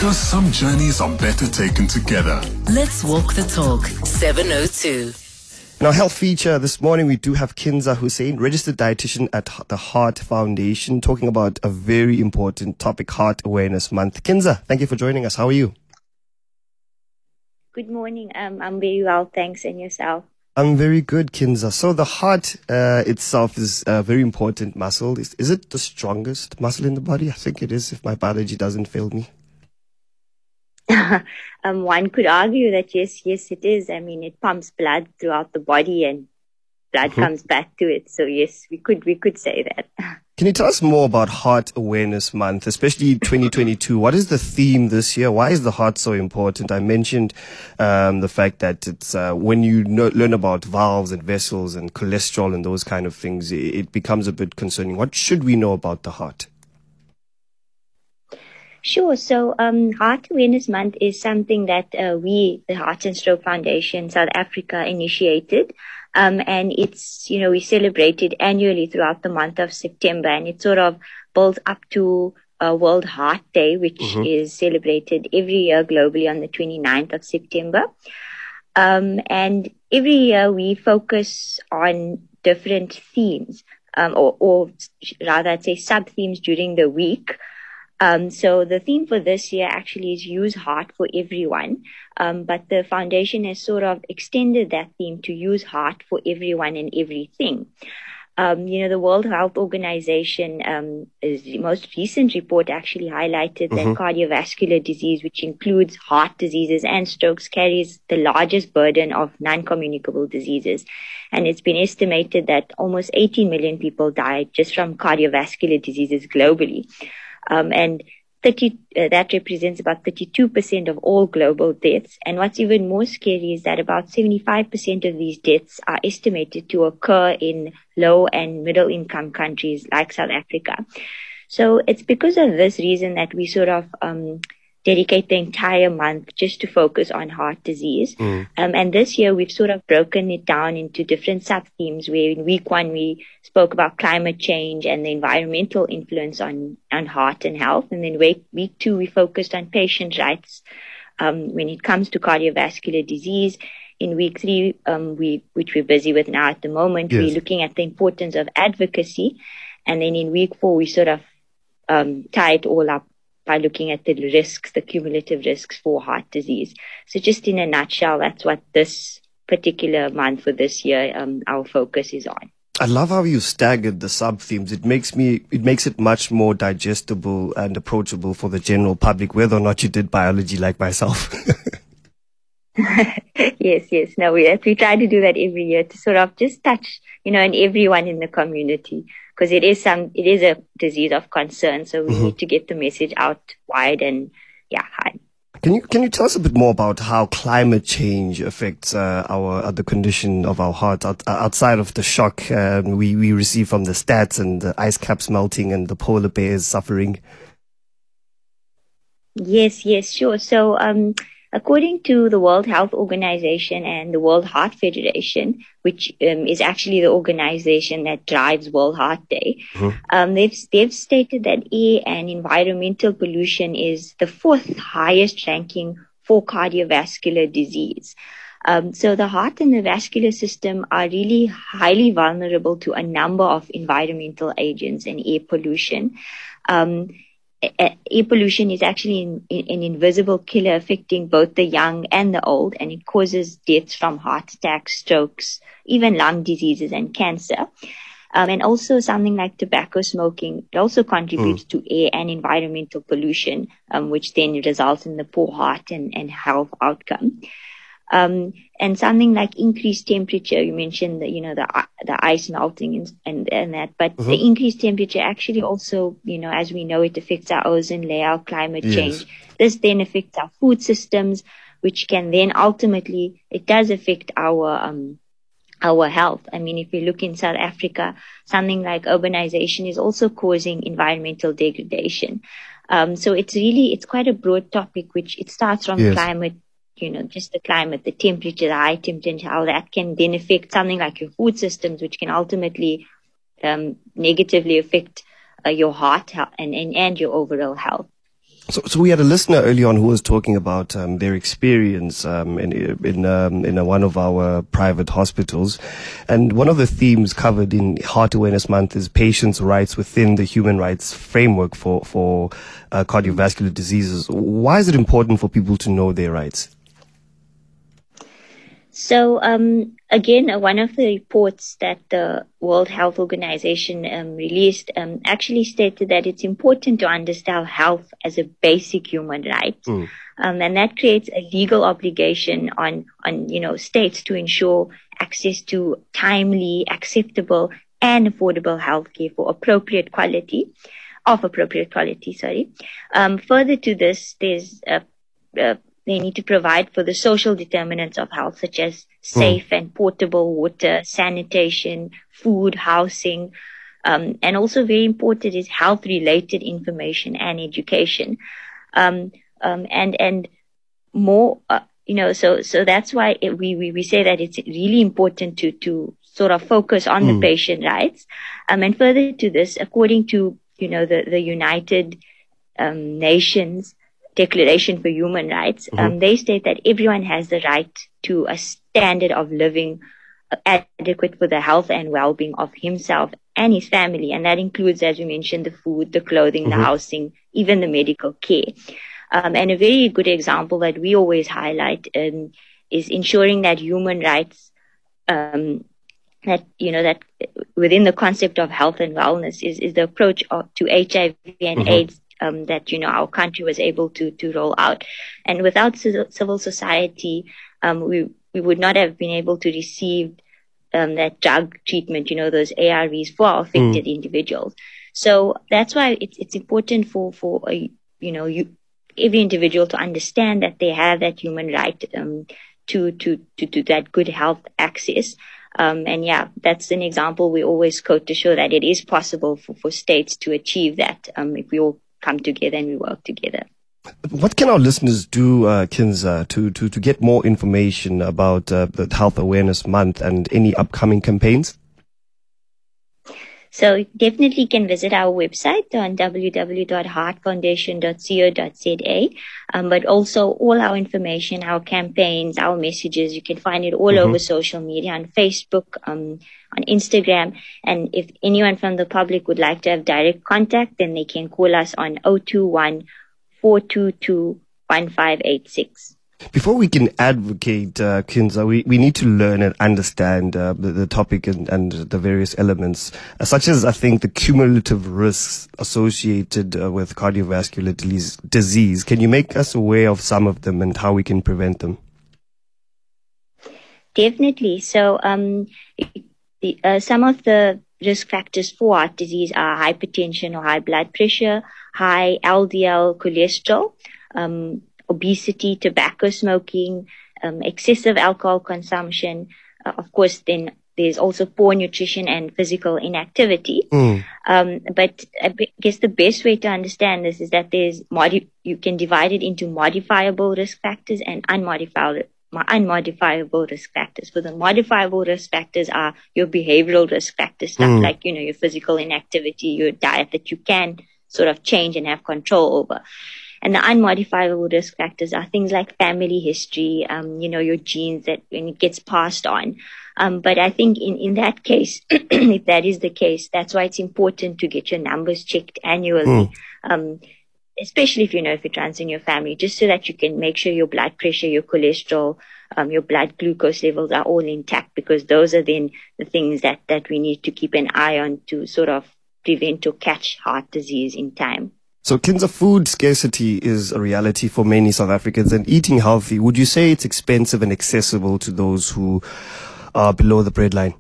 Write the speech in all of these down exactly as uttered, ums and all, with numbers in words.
Because some journeys are better taken together. Let's walk the talk. seven oh two. In our health feature this morning, we do have Kinza Hussein, registered dietitian at the Heart Foundation, talking about a very important topic, Heart Awareness Month. Kinza, thank you for joining us. How are you? Good morning. Um, I'm very well, thanks. And yourself? I'm very good, Kinza. So the heart uh, itself is a very important muscle. Is, is it the strongest muscle in the body? I think it is, if my biology doesn't fail me. um, one could argue that yes, yes, it is. I mean, it pumps blood throughout the body and blood mm-hmm. comes back to it. So yes, we could we could say that. Can you tell us more about Heart Awareness Month, especially twenty twenty-two? What is the theme this year? Why is the heart so important? I mentioned um, the fact that it's uh, when you know, learn about valves and vessels and cholesterol and those kind of things, it, it becomes a bit concerning. What should we know about the heart? Sure. So um, Heart Awareness Month is something that uh, we, the Heart and Stroke Foundation South Africa, initiated. Um, and it's, you know, we celebrate it annually throughout the month of September, and it sort of builds up to uh, World Heart Day, which mm-hmm. is celebrated every year globally on the twenty-ninth of September. Um, and every year we focus on different themes, um, or, or rather I'd say sub-themes during the week. Um, so the theme for this year actually is Use Heart for Everyone. Um, but the foundation has sort of extended that theme to use heart for everyone and everything. Um, you know, the World Health Organization, um, the most recent report actually highlighted mm-hmm. that cardiovascular disease, which includes heart diseases and strokes, carries the largest burden of non-communicable diseases. And it's been estimated that almost eighteen million people died just from cardiovascular diseases globally. Um, and thirty, uh, that represents about thirty-two percent of all global deaths. And what's even more scary is that about seventy-five percent of these deaths are estimated to occur in low and middle income countries like South Africa. So it's because of this reason that we sort of um, dedicate the entire month just to focus on heart disease. Mm. Um, and this year we've sort of broken it down into different sub-themes, where in week one we spoke about climate change and the environmental influence on, on heart and health. And then week, week two we focused on patient rights um, when it comes to cardiovascular disease. In week three, um, we which we're busy with now at the moment, yes. we're looking at the importance of advocacy. And then in week four we sort of um, tie it all up by looking at the risks, the cumulative risks for heart disease. So just in a nutshell, that's what this particular month for this year, um, our focus is on. I love how you staggered the sub-themes. It makes me, it makes it much more digestible and approachable for the general public, whether or not you did biology like myself. yes, yes. No, we, we try to do that every year to sort of just touch, you know, and everyone in the community. Because it is some, it is a disease of concern, so we mm-hmm. need to get the message out wide and yeah, high. Can you can you tell us a bit more about how climate change affects uh, our uh, the condition of our heart out, uh, outside of the shock um, we we receive from the stats and the ice caps melting and the polar bears suffering? Yes, yes, sure. So, um, according to the World Health Organization and the World Heart Federation, which um, is actually the organization that drives World Heart Day, mm-hmm. um, they've they've stated that air and environmental pollution is the fourth highest ranking for cardiovascular disease. Um, so the heart and the vascular system are really highly vulnerable to a number of environmental agents and air pollution. Um, Air pollution is actually an, an invisible killer affecting both the young and the old, and it causes deaths from heart attacks, strokes, even lung diseases and cancer. Um, and also something like tobacco smoking also contributes mm. to air and environmental pollution, um, which then results in the poor heart and, and health outcome. Um, and something like increased temperature, you mentioned the, you know, the, the ice melting and, and, and that, but mm-hmm. the increased temperature actually also, you know, as we know, it affects our ozone layer, our climate yes. change. This then affects our food systems, which can then ultimately, it does affect our, um, our health. I mean, if you look in South Africa, something like urbanization is also causing environmental degradation. Um, so it's really, it's quite a broad topic, which it starts from yes. climate, you know, just the climate, the temperature, the high temperature, how that can then affect something like your food systems, which can ultimately um, negatively affect uh, your heart health and, and, and your overall health. So, so we had a listener early on who was talking about um, their experience um, in in um, in a, one of our private hospitals, and one of the themes covered in Heart Awareness Month is patients' rights within the human rights framework for for uh, cardiovascular diseases. Why is it important for people to know their rights? So, um, again, uh, one of the reports that the World Health Organization um, released um, actually stated that it's important to understand health as a basic human right. Mm. Um, and that creates a legal obligation on, on, you know, states to ensure access to timely, acceptable, and affordable healthcare for appropriate quality, of appropriate quality, sorry. Um, further to this, there's a, a They need to provide for the social determinants of health, such as safe mm. and portable water, sanitation, food, housing, um, and also very important is health-related information and education, um, um, and and more. Uh, you know, so so that's why it, we, we we say that it's really important to to sort of focus on mm. the patient rights, um, and further to this, according to you know the the United um, Nations Declaration for Human Rights, mm-hmm. um, they state that everyone has the right to a standard of living adequate for the health and well-being of himself and his family. And that includes, as we mentioned, the food, the clothing, mm-hmm. the housing, even the medical care. Um, and a very good example that we always highlight um, is ensuring that human rights, um, that, you know, that within the concept of health and wellness is, is the approach of, to H I V and mm-hmm. AIDS Um, that, you know, our country was able to, to roll out. And without civil society, um, we, we would not have been able to receive, um, that drug treatment, you know, those A R Vs for our affected mm. individuals. So that's why it's, it's important for, for, a, you know, you, every individual to understand that they have that human right, um, to, to, to, to that good health access. Um, and yeah, that's an example we always quote to show that it is possible for, for states to achieve that, um, if we all come together and we work together. What can our listeners do, uh, Kinza, to, to, to get more information about uh, the Health Awareness Month and any upcoming campaigns? So definitely can visit our website on w w w dot heart foundation dot co dot z a. Um, but also all our information, our campaigns, our messages, you can find it all mm-hmm. over social media, on Facebook, um, on Instagram. And if anyone from the public would like to have direct contact, then they can call us on zero two one, four two two, one five eight six. Before we can advocate, uh, Kinza, we, we need to learn and understand uh, the, the topic and, and the various elements, uh, such as, I think, the cumulative risks associated uh, with cardiovascular disease. Can you make us aware of some of them and how we can prevent them? Definitely. So um, the, uh, some of the risk factors for heart disease are hypertension or high blood pressure, high L D L cholesterol, um, obesity, tobacco smoking, um, excessive alcohol consumption. Uh, of course, then there's also poor nutrition and physical inactivity. Mm. Um, but I guess the best way to understand this is that there's modi- you can divide it into modifiable risk factors and unmodifiable unmodifiable risk factors. For the modifiable risk factors are your behavioral risk factors, stuff mm. like, you know, your physical inactivity, your diet that you can sort of change and have control over. And the unmodifiable risk factors are things like family history, um, you know, your genes that when it gets passed on. Um, but I think in, in that case, if that is the case, that's why it's important to get your numbers checked annually. Mm. Um, especially if you know if it runs in your family, just so that you can make sure your blood pressure, your cholesterol, um, your blood glucose levels are all intact, because those are then the things that, that we need to keep an eye on to sort of prevent or catch heart disease in time. So, Kinza, food scarcity is a reality for many South Africans, and eating healthy, would you say it's expensive and accessible to those who are below the breadline?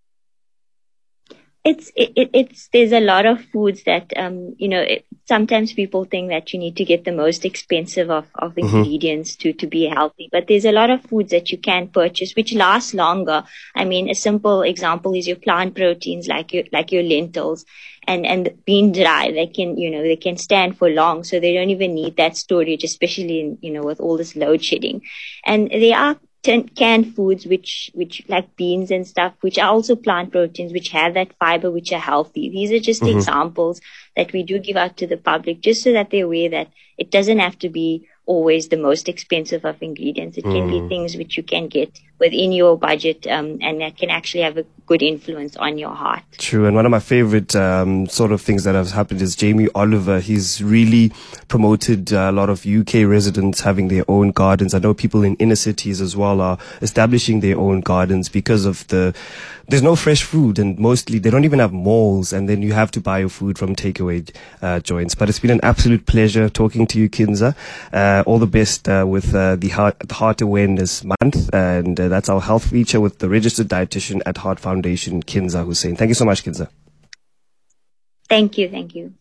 It's it, it's there's a lot of foods that um you know it, sometimes people think that you need to get the most expensive of of mm-hmm. ingredients to to be healthy, but there's a lot of foods that you can purchase which last longer. I mean, a simple example is your plant proteins, like your like your lentils and and bean dry. They can you know they can stand for long, so they don't even need that storage, especially in, you know with all this load shedding. And there are ten, canned foods, which, which like beans and stuff, which are also plant proteins, which have that fiber, which are healthy. These are just mm-hmm. examples that we do give out to the public, just so that they're aware that it doesn't have to be always the most expensive of ingredients. It can mm. be things which you can get within your budget, um, and that can actually have a good influence on your heart. True. And one of my favorite um, sort of things that have happened is Jamie Oliver. He's really promoted uh, a lot of U K residents having their own gardens. I know people in inner cities as well are establishing their own gardens because of the there's no fresh food, and mostly they don't even have malls, and then you have to buy your food from takeaway uh, joints. But it's been an absolute pleasure talking to you, Kinza. Uh, all the best uh, with uh, the Heart, the Heart Awareness Month, and uh, that's our health feature with the registered dietitian at Heart Foundation, Kinza Hussein. Thank you so much, Kinza. Thank you. Thank you.